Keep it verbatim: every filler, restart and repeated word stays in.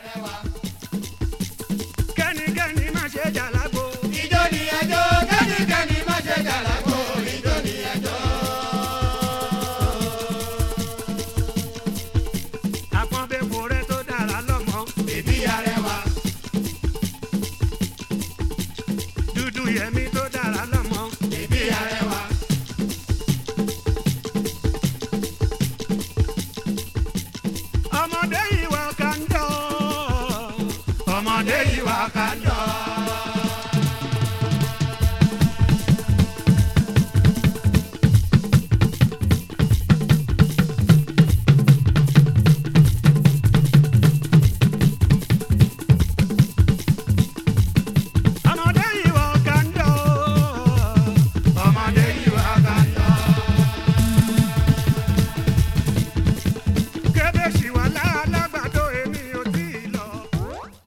arẹwà. kẹ́nikẹ́ni má ṣe jà lágbo. Ijó ni ẹjọ́, kẹ́nikẹ́ni má ṣe jà lágbo. Ijó ni ẹjọ́. àpọ́nbẹ́kọ rẹ tó dára lọ́mọ. Bèbí arẹwà. dúdú yẹmí tó dára lọ́mọ. Bèbí arẹwà. ọmọdé yìí wà kàńdọ̀. Ọmọdé yìí wà kàńdọ̀.